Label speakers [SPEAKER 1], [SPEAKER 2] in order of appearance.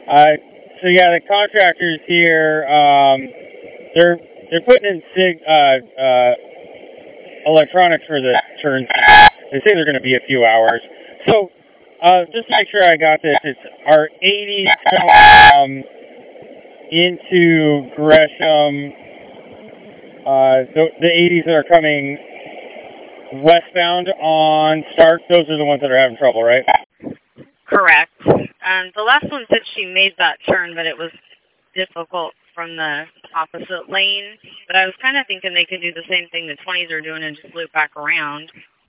[SPEAKER 1] So yeah, the contractors here, they're putting in electronics for the turns. They say they're going to be a few hours. So, just to make sure I got this, it's our 80s into Gresham. The 80s that are coming westbound on Stark, those are the ones that are having trouble, right?
[SPEAKER 2] Correct. The last one said she made that turn, but it was difficult from the opposite lane. But I was kind of thinking they could do the same thing the 20s are doing and just loop back around.